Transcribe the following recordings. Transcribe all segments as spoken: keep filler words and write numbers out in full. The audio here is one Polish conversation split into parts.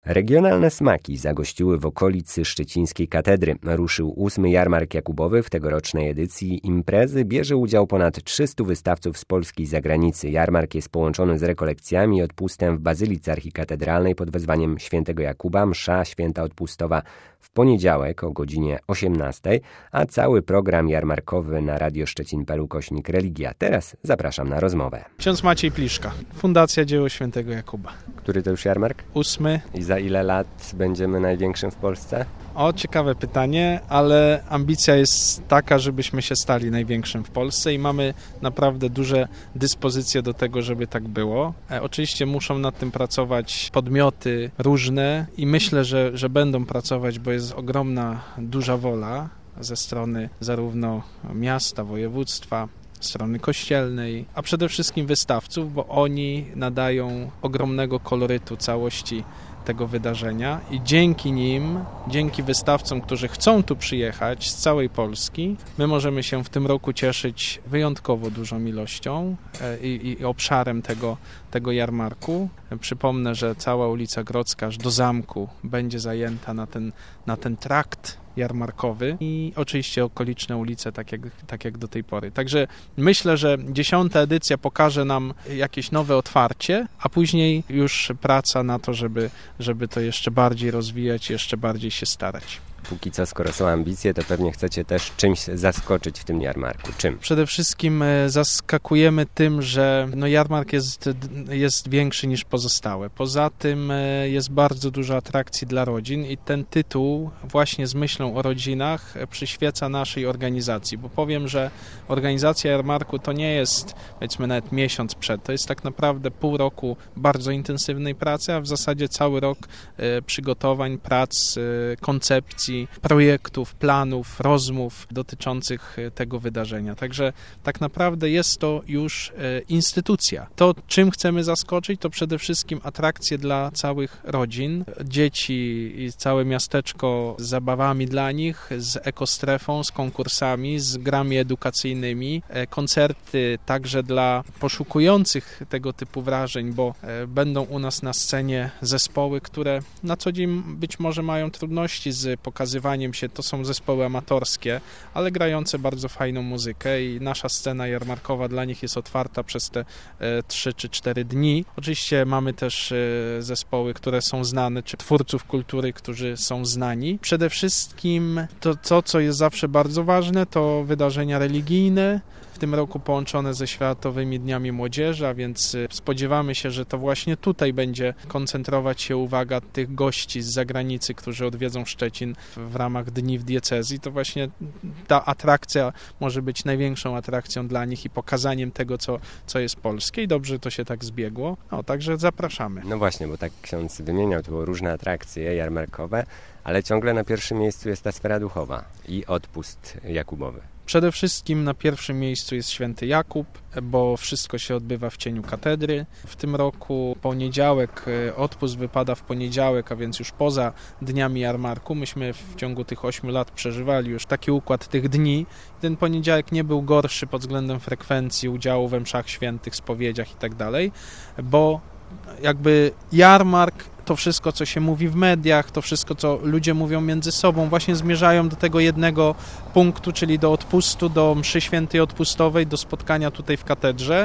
Regionalne smaki zagościły w okolicy szczecińskiej katedry. Ruszył ósmy jarmark Jakubowy. W tegorocznej edycji imprezy bierze udział ponad trzystu wystawców z Polski i zagranicy. Jarmark jest połączony z rekolekcjami i odpustem w Bazylice Archikatedralnej pod wezwaniem świętego Jakuba. Msza święta odpustowa w poniedziałek o godzinie osiemnastej, a cały program jarmarkowy na radio szczecin kropka p l kośnik religia. Teraz zapraszam na rozmowę. Ksiądz Maciej Pliszka, Fundacja Dzieło Świętego Jakuba. Który to już jarmark? Ósmy. I za ile lat będziemy największym w Polsce? O, ciekawe pytanie, ale ambicja jest taka, żebyśmy się stali największym w Polsce i mamy naprawdę duże dyspozycje do tego, żeby tak było. E, oczywiście muszą nad tym pracować podmioty różne i myślę, że, że będą pracować, bo jest ogromna, duża wola ze strony zarówno miasta, województwa, strony kościelnej, a przede wszystkim wystawców, bo oni nadają ogromnego kolorytu całości tego wydarzenia i dzięki nim, dzięki wystawcom, którzy chcą tu przyjechać z całej Polski, my możemy się w tym roku cieszyć wyjątkowo dużą ilością i, i obszarem tego, tego jarmarku. Przypomnę, że cała ulica Grodzka aż do zamku będzie zajęta na ten, na ten trakt jarmarkowy i oczywiście okoliczne ulice, tak jak, tak jak do tej pory. Także myślę, że dziesiąta edycja pokaże nam jakieś nowe otwarcie, a później już praca na to, żeby, żeby to jeszcze bardziej rozwijać, jeszcze bardziej się starać. Póki co, skoro są ambicje, to pewnie chcecie też czymś zaskoczyć w tym jarmarku. Czym? Przede wszystkim zaskakujemy tym, że no jarmark jest, jest większy niż pozostałe. Poza tym jest bardzo dużo atrakcji dla rodzin i ten tytuł właśnie z myślą o rodzinach przyświeca naszej organizacji, bo powiem, że organizacja jarmarku to nie jest, powiedzmy, nawet miesiąc przed, to jest tak naprawdę pół roku bardzo intensywnej pracy, a w zasadzie cały rok przygotowań, prac, koncepcji, projektów, planów, rozmów dotyczących tego wydarzenia. Także tak naprawdę jest to już instytucja. To, czym chcemy zaskoczyć, to przede wszystkim atrakcje dla całych rodzin, dzieci i całe miasteczko z zabawami dla nich, z ekostrefą, z konkursami, z grami edukacyjnymi, koncerty także dla poszukujących tego typu wrażeń, bo będą u nas na scenie zespoły, które na co dzień być może mają trudności z pokazaniem pokazywaniem się, to są zespoły amatorskie, ale grające bardzo fajną muzykę i nasza scena jarmarkowa dla nich jest otwarta przez te trzy czy cztery dni. Oczywiście mamy też e, zespoły, które są znane, czy twórców kultury, którzy są znani. Przede wszystkim to, to, co jest zawsze bardzo ważne, to wydarzenia religijne, w tym roku połączone ze Światowymi Dniami Młodzieży, a więc spodziewamy się, że to właśnie tutaj będzie koncentrować się uwaga tych gości z zagranicy, którzy odwiedzą Szczecin w ramach Dni w Diecezji. To właśnie ta atrakcja może być największą atrakcją dla nich i pokazaniem tego, co, co jest polskie i dobrze to się tak zbiegło. No, także zapraszamy. No właśnie, bo tak ksiądz wymieniał, to były różne atrakcje jarmarkowe, ale ciągle na pierwszym miejscu jest ta sfera duchowa i odpust jakubowy. Przede wszystkim na pierwszym miejscu jest święty Jakub, bo wszystko się odbywa w cieniu katedry. W tym roku poniedziałek, odpust wypada w poniedziałek, a więc już poza dniami jarmarku. Myśmy w ciągu tych ośmiu lat przeżywali już taki układ tych dni. Ten poniedziałek nie był gorszy pod względem frekwencji udziału we mszach świętych, spowiedziach i tak dalej, bo jakby jarmark, to wszystko, co się mówi w mediach, to wszystko, co ludzie mówią między sobą, właśnie zmierzają do tego jednego punktu, czyli do odpustu, do mszy świętej odpustowej, do spotkania tutaj w katedrze.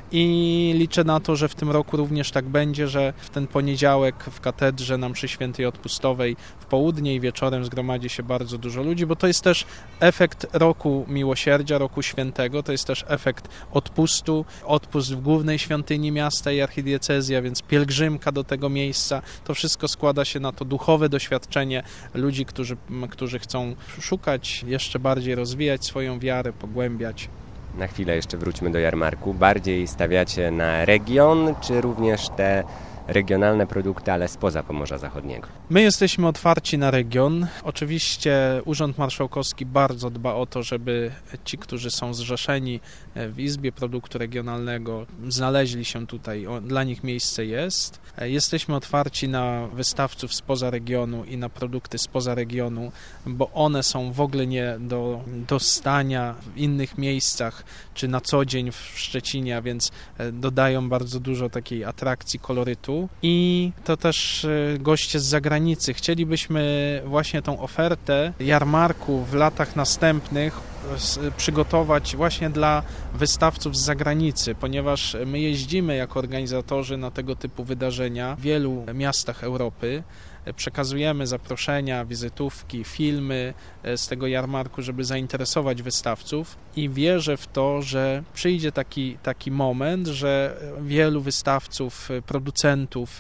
I liczę na to, że w tym roku również tak będzie, że w ten poniedziałek w katedrze na mszy świętej odpustowej w południe i wieczorem zgromadzi się bardzo dużo ludzi, bo to jest też efekt roku miłosierdzia, roku świętego, to jest też efekt odpustu, odpust w głównej świątyni miasta i archidiecezji, a więc pielgrzymka do tego miejsca. To wszystko składa się na to duchowe doświadczenie ludzi, którzy, którzy chcą szukać, jeszcze bardziej rozwijać swoją wiarę, pogłębiać. Na chwilę jeszcze wróćmy do jarmarku. Bardziej stawiacie na region, czy również te regionalne produkty, ale spoza Pomorza Zachodniego? My jesteśmy otwarci na region. Oczywiście Urząd Marszałkowski bardzo dba o to, żeby ci, którzy są zrzeszeni w Izbie Produktu Regionalnego, znaleźli się tutaj. Dla nich miejsce jest. Jesteśmy otwarci na wystawców spoza regionu i na produkty spoza regionu, bo one są w ogóle nie do dostania w innych miejscach, czy na co dzień w Szczecinie, a więc dodają bardzo dużo takiej atrakcji, kolorytu. kraju i to też goście z zagranicy. Chcielibyśmy właśnie tą ofertę jarmarku w latach następnych przygotować właśnie dla wystawców z zagranicy, ponieważ my jeździmy jako organizatorzy na tego typu wydarzenia w wielu miastach Europy. Przekazujemy zaproszenia, wizytówki, filmy z tego jarmarku, żeby zainteresować wystawców i wierzę w to, że przyjdzie taki, taki moment, że wielu wystawców, producentów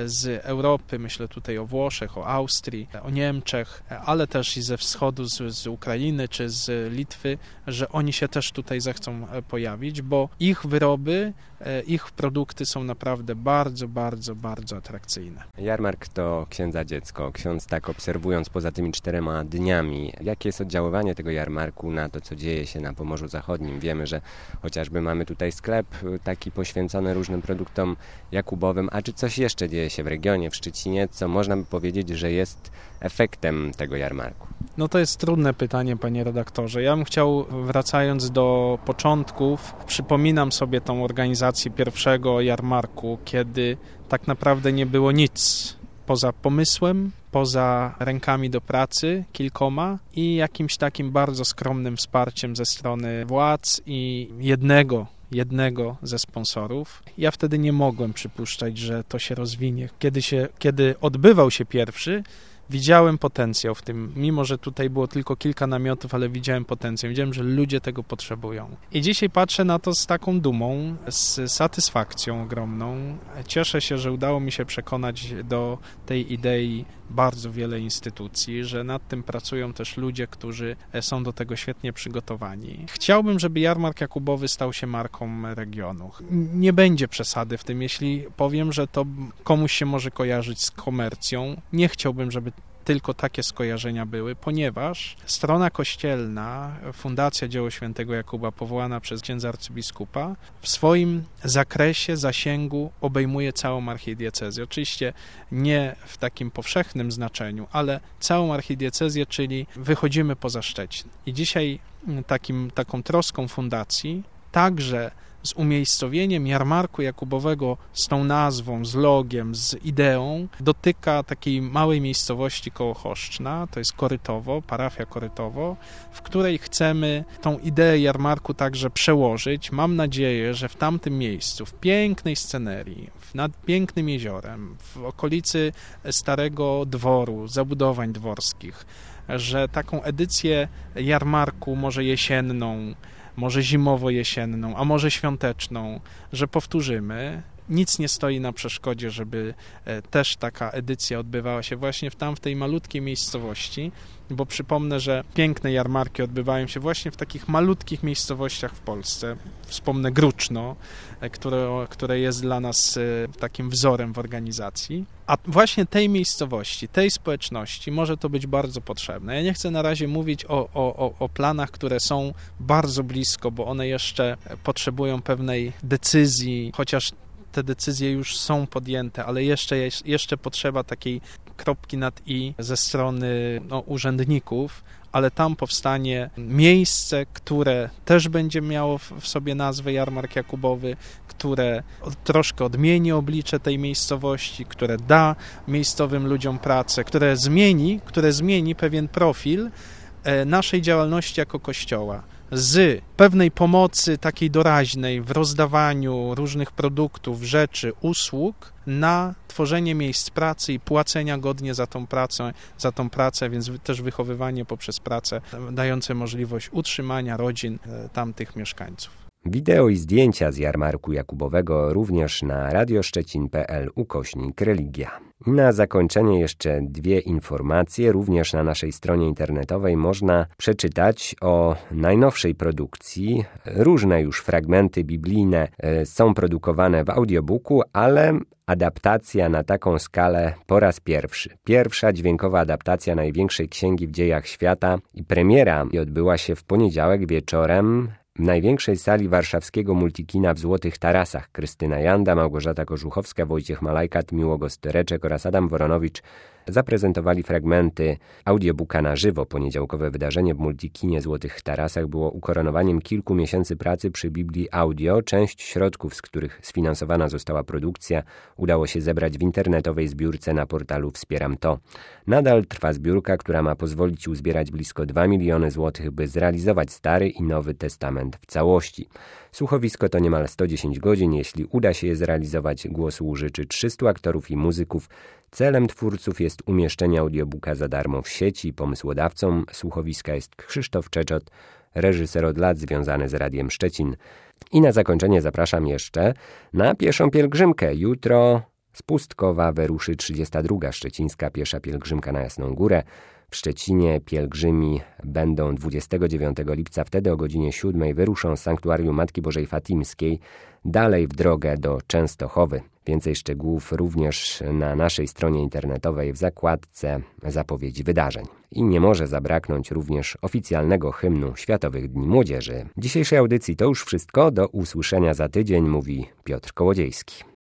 z Europy, myślę tutaj o Włoszech, o Austrii, o Niemczech, ale też i ze wschodu, z, z Ukrainy czy z Litwy, że oni się też tutaj zechcą pojawić, bo ich wyroby, ich produkty są naprawdę bardzo, bardzo, bardzo atrakcyjne. Jarmark to księdza dziecko. Ksiądz tak obserwując poza tymi czterema dniami, jakie jest oddziaływanie tego jarmarku na to, co dzieje się na Pomorzu Zachodnim? Wiemy, że chociażby mamy tutaj sklep taki poświęcony różnym produktom jakubowym, a czy coś jeszcze dzieje się w regionie, w Szczecinie, co można by powiedzieć, że jest efektem tego jarmarku? No to jest trudne pytanie, panie redaktorze. Ja bym chciał, wracając do początków, przypominam sobie tą organizację pierwszego jarmarku, kiedy tak naprawdę nie było nic poza pomysłem, poza rękami do pracy kilkoma i jakimś takim bardzo skromnym wsparciem ze strony władz i jednego jednego ze sponsorów. Ja wtedy nie mogłem przypuszczać, że to się rozwinie. Kiedy, się, kiedy odbywał się pierwszy, widziałem potencjał w tym, mimo że tutaj było tylko kilka namiotów, ale widziałem potencjał, widziałem, że ludzie tego potrzebują. I dzisiaj patrzę na to z taką dumą, z satysfakcją ogromną. Cieszę się, że udało mi się przekonać do tej idei bardzo wiele instytucji, że nad tym pracują też ludzie, którzy są do tego świetnie przygotowani. Chciałbym, żeby jarmark jakubowy stał się marką regionu. Nie będzie przesady w tym, jeśli powiem, że to komuś się może kojarzyć z komercją. Nie chciałbym, żeby tylko takie skojarzenia były, ponieważ strona kościelna, Fundacja Dzieło Świętego Jakuba, powołana przez księdza arcybiskupa, w swoim zakresie, zasięgu obejmuje całą archidiecezję. Oczywiście nie w takim powszechnym znaczeniu, ale całą archidiecezję, czyli wychodzimy poza Szczecin. I dzisiaj takim, taką troską fundacji, także z umiejscowieniem jarmarku jakubowego, z tą nazwą, z logiem, z ideą, dotyka takiej małej miejscowości koło Choszczna, to jest Korytowo, parafia Korytowo, w której chcemy tą ideę jarmarku także przełożyć. Mam nadzieję, że w tamtym miejscu, w pięknej scenerii, nad pięknym jeziorem, w okolicy starego dworu, zabudowań dworskich, że taką edycję jarmarku, może jesienną, może zimowo-jesienną, a może świąteczną, że powtórzymy. Nic nie stoi na przeszkodzie, żeby też taka edycja odbywała się właśnie w tam, w tej malutkiej miejscowości, bo przypomnę, że piękne jarmarki odbywają się właśnie w takich malutkich miejscowościach w Polsce. Wspomnę Gruczno, które, które jest dla nas takim wzorem w organizacji. A właśnie tej miejscowości, tej społeczności może to być bardzo potrzebne. Ja nie chcę na razie mówić o, o, o planach, które są bardzo blisko, bo one jeszcze potrzebują pewnej decyzji, chociaż te decyzje już są podjęte, ale jeszcze, jeszcze potrzeba takiej kropki nad i ze strony no, urzędników, ale tam powstanie miejsce, które też będzie miało w sobie nazwę Jarmark Jakubowy, które troszkę odmieni oblicze tej miejscowości, które da miejscowym ludziom pracę, które zmieni, które zmieni pewien profil naszej działalności jako Kościoła. Z pewnej pomocy takiej doraźnej w rozdawaniu różnych produktów, rzeczy, usług na tworzenie miejsc pracy i płacenia godnie za tą pracę, za tą pracę, więc też wychowywanie poprzez pracę dające możliwość utrzymania rodzin tamtych mieszkańców. Wideo i zdjęcia z jarmarku jakubowego również na radioszczecin kropka p l ukośnik religia. I na zakończenie jeszcze dwie informacje. Również na naszej stronie internetowej można przeczytać o najnowszej produkcji. Różne już fragmenty biblijne są produkowane w audiobooku, ale adaptacja na taką skalę po raz pierwszy. Pierwsza dźwiękowa adaptacja największej księgi w dziejach świata i premiera odbyła się w poniedziałek wieczorem w największej sali warszawskiego Multikina w Złotych Tarasach. Krystyna Janda, Małgorzata Kożuchowska, Wojciech Malajkat, Miłogo Stereczek oraz Adam Woronowicz zaprezentowali fragmenty audiobooka na żywo. Poniedziałkowe wydarzenie w Multikinie Złotych Tarasach było ukoronowaniem kilku miesięcy pracy przy Biblii Audio. Część środków, z których sfinansowana została produkcja, udało się zebrać w internetowej zbiórce na portalu Wspieram To. Nadal trwa zbiórka, która ma pozwolić uzbierać blisko dwa miliony złotych, by zrealizować Stary i Nowy Testament w całości. Słuchowisko to niemal sto dziesięć godzin. Jeśli uda się je zrealizować, głosu użyczy trzystu aktorów i muzyków. Celem twórców jest umieszczenie audiobooka za darmo w sieci. Pomysłodawcą słuchowiska jest Krzysztof Czeczot, reżyser od lat związany z Radiem Szczecin. I na zakończenie zapraszam jeszcze na pieszą pielgrzymkę. Jutro z Pustkowa wyruszy trzydziesta druga szczecińska piesza pielgrzymka na Jasną Górę. W Szczecinie pielgrzymi będą dwudziestego dziewiątego lipca, wtedy o godzinie siódmej wyruszą z Sanktuarium Matki Bożej Fatimskiej dalej w drogę do Częstochowy. Więcej szczegółów również na naszej stronie internetowej w zakładce zapowiedzi wydarzeń. I nie może zabraknąć również oficjalnego hymnu Światowych Dni Młodzieży. W dzisiejszej audycji to już wszystko. Do usłyszenia za tydzień, mówi Piotr Kołodziejski.